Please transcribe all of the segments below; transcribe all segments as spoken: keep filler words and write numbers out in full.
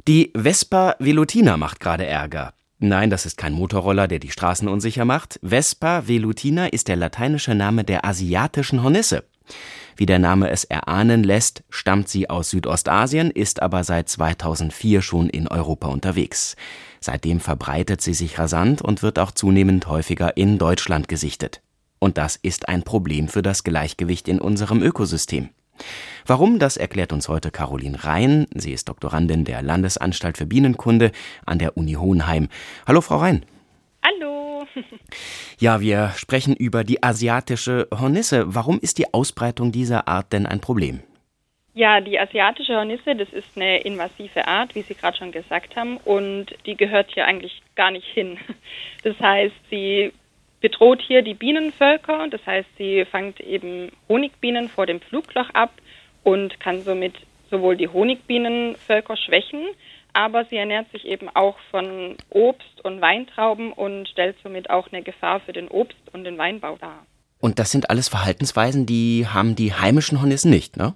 Die Vespa Velutina macht gerade Ärger. Nein, das ist kein Motorroller, der die Straßen unsicher macht. Vespa Velutina ist der lateinische Name der asiatischen Hornisse. Wie der Name es erahnen lässt, stammt sie aus Südostasien, ist aber seit zweitausendvier schon in Europa unterwegs. Seitdem verbreitet sie sich rasant und wird auch zunehmend häufiger in Deutschland gesichtet. Und das ist ein Problem für das Gleichgewicht in unserem Ökosystem. Warum, das erklärt uns heute Caroline Rhein. Sie ist Doktorandin der Landesanstalt für Bienenkunde an der Uni Hohenheim. Hallo, Frau Rhein. Hallo. Ja, wir sprechen über die asiatische Hornisse. Warum ist die Ausbreitung dieser Art denn ein Problem? Ja, die asiatische Hornisse, das ist eine invasive Art, wie Sie gerade schon gesagt haben, und die gehört hier eigentlich gar nicht hin. Das heißt, sie bedroht hier die Bienenvölker, das heißt, sie fängt eben Honigbienen vor dem Flugloch ab und kann somit sowohl die Honigbienenvölker schwächen, aber sie ernährt sich eben auch von Obst und Weintrauben und stellt somit auch eine Gefahr für den Obst- und den Weinbau dar. Und das sind alles Verhaltensweisen, die haben die heimischen Hornissen nicht, ne?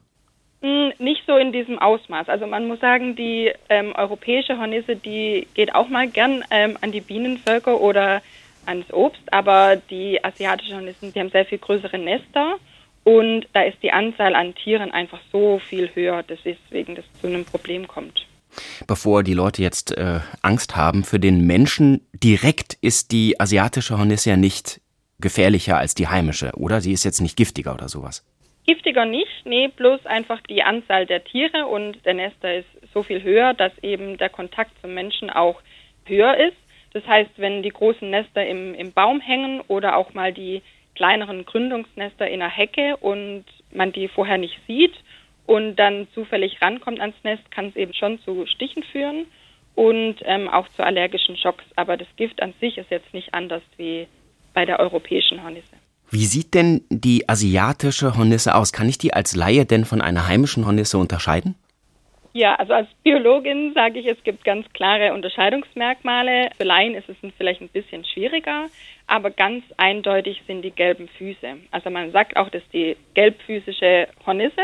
Nicht so in diesem Ausmaß. Also man muss sagen, die ähm, europäische Hornisse, die geht auch mal gern ähm, an die Bienenvölker oder ans Obst, aber die asiatischen Hornissen, die haben sehr viel größere Nester und da ist die Anzahl an Tieren einfach so viel höher, deswegen das zu einem Problem kommt. Bevor die Leute jetzt äh, Angst haben, für den Menschen direkt ist die asiatische Hornisse ja nicht gefährlicher als die heimische, oder? Sie ist jetzt nicht giftiger oder sowas. Giftiger nicht, nee, bloß einfach die Anzahl der Tiere und der Nester ist so viel höher, dass eben der Kontakt zum Menschen auch höher ist. Das heißt, wenn die großen Nester im, im Baum hängen oder auch mal die kleineren Gründungsnester in einer Hecke und man die vorher nicht sieht und dann zufällig rankommt ans Nest, kann es eben schon zu Stichen führen und ähm, auch zu allergischen Schocks. Aber das Gift an sich ist jetzt nicht anders wie bei der europäischen Hornisse. Wie sieht denn die asiatische Hornisse aus? Kann ich die als Laie denn von einer heimischen Hornisse unterscheiden? Ja, also als Biologin sage ich, es gibt ganz klare Unterscheidungsmerkmale. Für Laien ist es vielleicht ein bisschen schwieriger, aber ganz eindeutig sind die gelben Füße. Also man sagt auch, das ist die gelbfüßische Hornisse.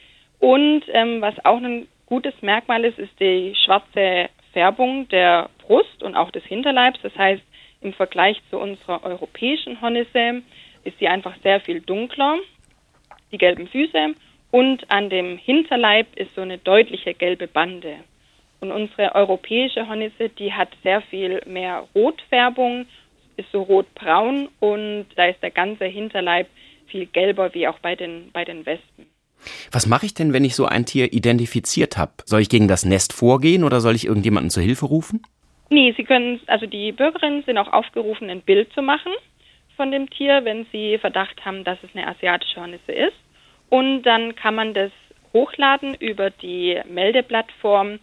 Und ähm, was auch ein gutes Merkmal ist, ist die schwarze Färbung der Brust und auch des Hinterleibs. Das heißt, im Vergleich zu unserer europäischen Hornisse ist sie einfach sehr viel dunkler, die gelben Füße. Und an dem Hinterleib ist so eine deutliche gelbe Bande. Und unsere europäische Hornisse, die hat sehr viel mehr Rotfärbung, ist so rotbraun und da ist der ganze Hinterleib viel gelber wie auch bei den, bei den Wespen. Was mache ich denn, wenn ich so ein Tier identifiziert habe? Soll ich gegen das Nest vorgehen oder soll ich irgendjemanden zur Hilfe rufen? Nee, Sie können, also die Bürgerinnen sind auch aufgerufen, ein Bild zu machen von dem Tier, wenn sie Verdacht haben, dass es eine asiatische Hornisse ist. Und dann kann man das hochladen über die Meldeplattform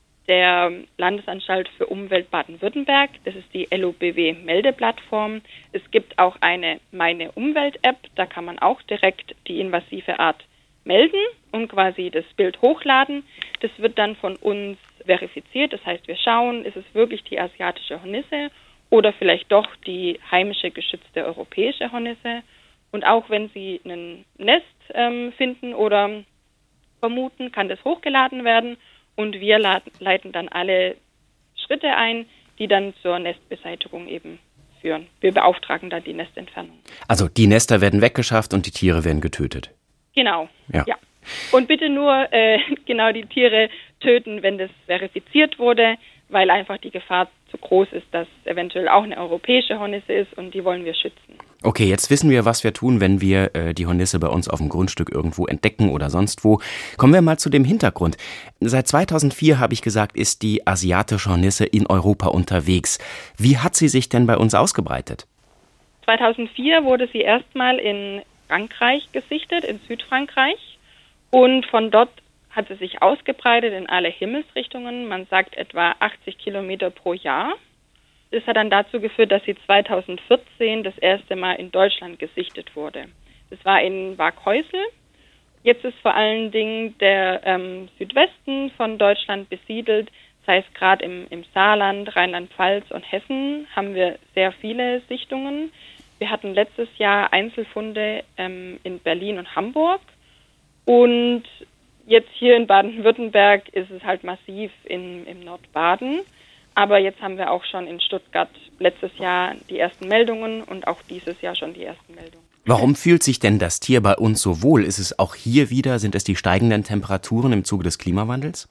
der Landesanstalt für Umwelt Baden-Württemberg. Das ist die L O B W-Meldeplattform. Es gibt auch eine Meine Umwelt-App. Da kann man auch direkt die invasive Art melden und quasi das Bild hochladen. Das wird dann von uns verifiziert. Das heißt, wir schauen, ist es wirklich die asiatische Hornisse oder vielleicht doch die heimische geschützte europäische Hornisse. Und auch wenn Sie ein Nest ähm, finden oder vermuten, kann das hochgeladen werden und wir laden, leiten dann alle Schritte ein, die dann zur Nestbeseitigung eben führen. Wir beauftragen dann die Nestentfernung. Also die Nester werden weggeschafft und die Tiere werden getötet? Genau, ja. ja. Und bitte nur äh, genau die Tiere töten, wenn das verifiziert wurde, weil einfach die Gefahr zu groß ist, dass eventuell auch eine europäische Hornisse ist und die wollen wir schützen. Okay, jetzt wissen wir, was wir tun, wenn wir äh, die Hornisse bei uns auf dem Grundstück irgendwo entdecken oder sonst wo. Kommen wir mal zu dem Hintergrund. Seit zweitausendvier, habe ich gesagt, ist die asiatische Hornisse in Europa unterwegs. Wie hat sie sich denn bei uns ausgebreitet? zweitausendvier wurde sie erstmal in Frankreich gesichtet, in Südfrankreich. Und von dort hat sie sich ausgebreitet in alle Himmelsrichtungen. Man sagt etwa achtzig Kilometer pro Jahr. Das hat dann dazu geführt, dass sie zweitausendvierzehn das erste Mal in Deutschland gesichtet wurde. Das war in Waaghäusel. Jetzt ist vor allen Dingen der ähm, Südwesten von Deutschland besiedelt. Das heißt, gerade im, im Saarland, Rheinland-Pfalz und Hessen haben wir sehr viele Sichtungen. Wir hatten letztes Jahr Einzelfunde ähm, in Berlin und Hamburg. Und jetzt hier in Baden-Württemberg ist es halt massiv in, im Nordbaden. Aber jetzt haben wir auch schon in Stuttgart letztes Jahr die ersten Meldungen und auch dieses Jahr schon die ersten Meldungen. Warum fühlt sich denn das Tier bei uns so wohl? Ist es auch hier wieder, sind es die steigenden Temperaturen im Zuge des Klimawandels?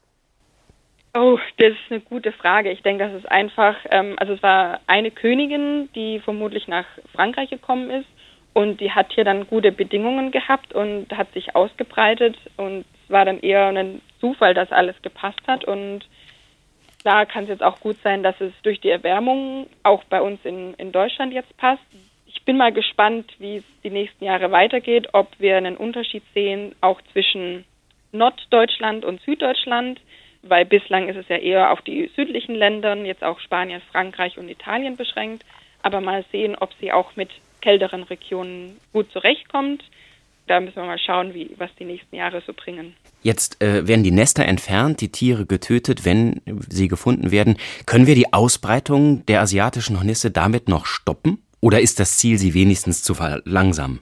Oh, das ist eine gute Frage. Ich denke, das ist einfach, ähm, also es war eine Königin, die vermutlich nach Frankreich gekommen ist und die hat hier dann gute Bedingungen gehabt und hat sich ausgebreitet und es war dann eher ein Zufall, dass alles gepasst hat und da kann es jetzt auch gut sein, dass es durch die Erwärmung auch bei uns in, in Deutschland jetzt passt. Ich bin mal gespannt, wie es die nächsten Jahre weitergeht, ob wir einen Unterschied sehen, auch zwischen Norddeutschland und Süddeutschland, weil bislang ist es ja eher auf die südlichen Länder, jetzt auch Spanien, Frankreich und Italien beschränkt. Aber mal sehen, ob sie auch mit kälteren Regionen gut zurechtkommt. Da müssen wir mal schauen, wie, was die nächsten Jahre so bringen. Jetzt äh, werden die Nester entfernt, die Tiere getötet, wenn sie gefunden werden. Können wir die Ausbreitung der asiatischen Hornisse damit noch stoppen? Oder ist das Ziel, sie wenigstens zu verlangsamen?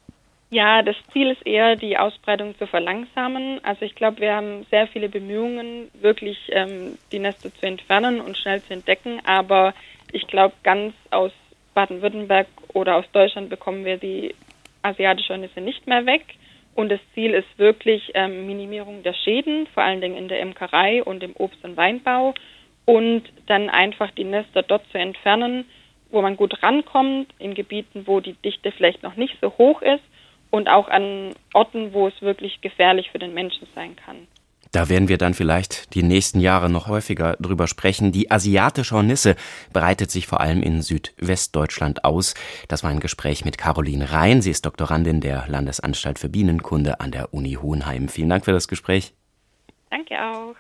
Ja, das Ziel ist eher, die Ausbreitung zu verlangsamen. Also ich glaube, wir haben sehr viele Bemühungen, wirklich ähm, die Nester zu entfernen und schnell zu entdecken. Aber ich glaube, ganz aus Baden-Württemberg oder aus Deutschland bekommen wir die asiatische Hornisse nicht mehr weg. Und das Ziel ist wirklich ähm, Minimierung der Schäden, vor allen Dingen in der Imkerei und im Obst- und Weinbau. Und dann einfach die Nester dort zu entfernen, wo man gut rankommt, in Gebieten, wo die Dichte vielleicht noch nicht so hoch ist und auch an Orten, wo es wirklich gefährlich für den Menschen sein kann. Da werden wir dann vielleicht die nächsten Jahre noch häufiger drüber sprechen. Die asiatische Hornisse breitet sich vor allem in Südwestdeutschland aus. Das war ein Gespräch mit Caroline Rhein. Sie ist Doktorandin der Landesanstalt für Bienenkunde an der Uni Hohenheim. Vielen Dank für das Gespräch. Danke auch.